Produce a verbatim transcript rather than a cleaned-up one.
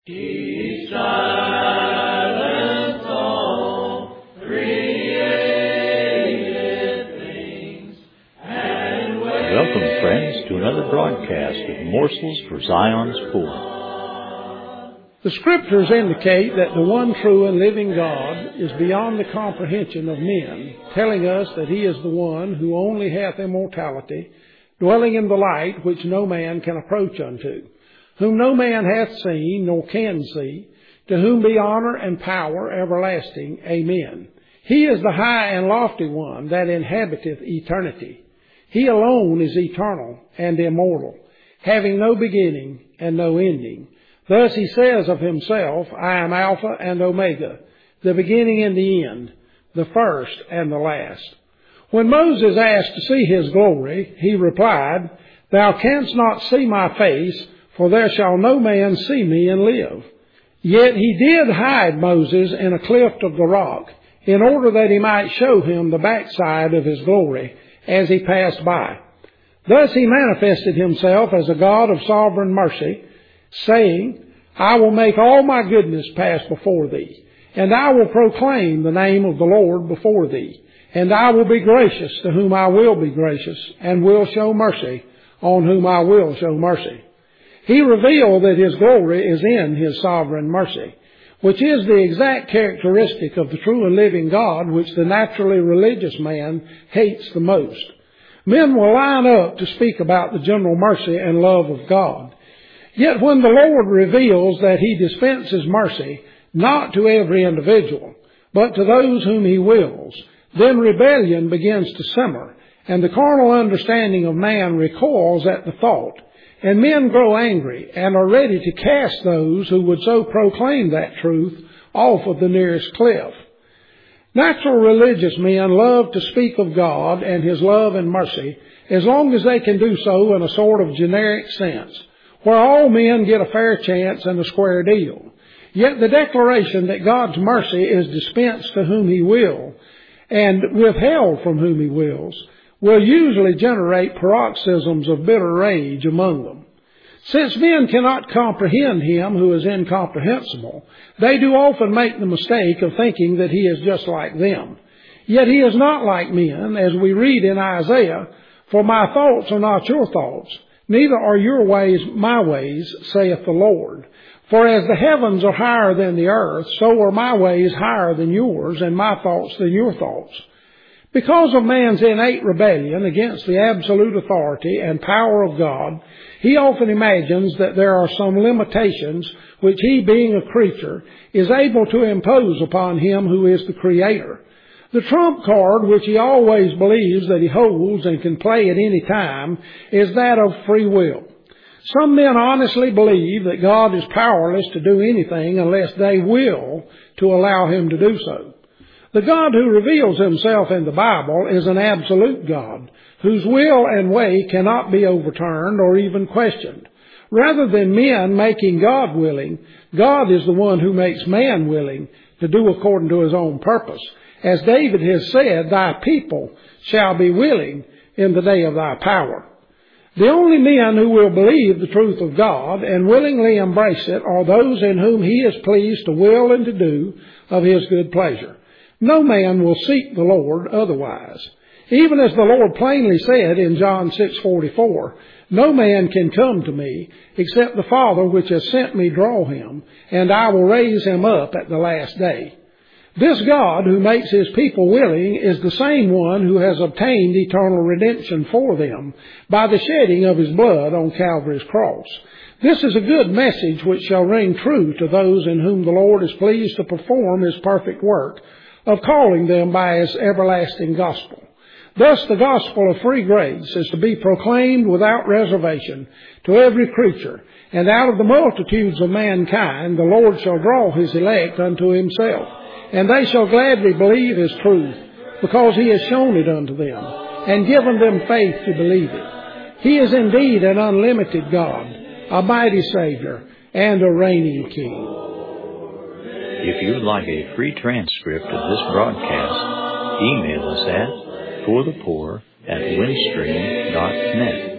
Keep silent all created things, and wait. Welcome, friends, to another broadcast of Morsels for Zion's Poor. The Scriptures indicate that the one true and living God is beyond the comprehension of men, telling us that He is the one who only hath immortality, dwelling in the light which no man can approach unto, whom no man hath seen nor can see, to whom be honor and power everlasting. Amen. He is the high and lofty one that inhabiteth eternity. He alone is eternal and immortal, having no beginning and no ending. Thus he says of himself, I am Alpha and Omega, the beginning and the end, the first and the last. When Moses asked to see his glory, he replied, Thou canst not see my face, for there shall no man see me and live. Yet he did hide Moses in a cleft of the rock, in order that he might show him the backside of his glory as he passed by. Thus he manifested himself as a God of sovereign mercy, saying, I will make all my goodness pass before thee, and I will proclaim the name of the Lord before thee, and I will be gracious to whom I will be gracious, and will show mercy on whom I will show mercy. He revealed that His glory is in His sovereign mercy, which is the exact characteristic of the true and living God, which the naturally religious man hates the most. Men will line up to speak about the general mercy and love of God. Yet when the Lord reveals that He dispenses mercy not to every individual, but to those whom He wills, then rebellion begins to simmer, and the carnal understanding of man recoils at the thought, and men grow angry and are ready to cast those who would so proclaim that truth off of the nearest cliff. Natural religious men love to speak of God and His love and mercy as long as they can do so in a sort of generic sense, where all men get a fair chance and a square deal. Yet the declaration that God's mercy is dispensed to whom He will and withheld from whom He wills will usually generate paroxysms of bitter rage among them. Since men cannot comprehend Him who is incomprehensible, they do often make the mistake of thinking that He is just like them. Yet He is not like men, as we read in Isaiah, For my thoughts are not your thoughts, neither are your ways my ways, saith the Lord. For as the heavens are higher than the earth, so are my ways higher than yours, and my thoughts than your thoughts. Because of man's innate rebellion against the absolute authority and power of God, he often imagines that there are some limitations which he, being a creature, is able to impose upon him who is the Creator. The trump card which he always believes that he holds and can play at any time is that of free will. Some men honestly believe that God is powerless to do anything unless they will to allow Him to do so. The God who reveals Himself in the Bible is an absolute God, whose will and way cannot be overturned or even questioned. Rather than men making God willing, God is the one who makes man willing to do according to His own purpose. As David has said, Thy people shall be willing in the day of Thy power. The only men who will believe the truth of God and willingly embrace it are those in whom He is pleased to will and to do of His good pleasure. No man will seek the Lord otherwise. Even as the Lord plainly said in John six forty-four, No man can come to me except the Father which has sent me draw him, and I will raise him up at the last day. This God who makes His people willing is the same one who has obtained eternal redemption for them by the shedding of His blood on Calvary's cross. This is a good message which shall ring true to those in whom the Lord is pleased to perform His perfect work of calling them by His everlasting gospel. Thus the gospel of free grace is to be proclaimed without reservation to every creature, and out of the multitudes of mankind the Lord shall draw His elect unto Himself, and they shall gladly believe His truth, because He has shown it unto them, and given them faith to believe it. He is indeed an unlimited God, a mighty Savior, and a reigning King. If you would like a free transcript of this broadcast, email us at for the poor at windstream dot net.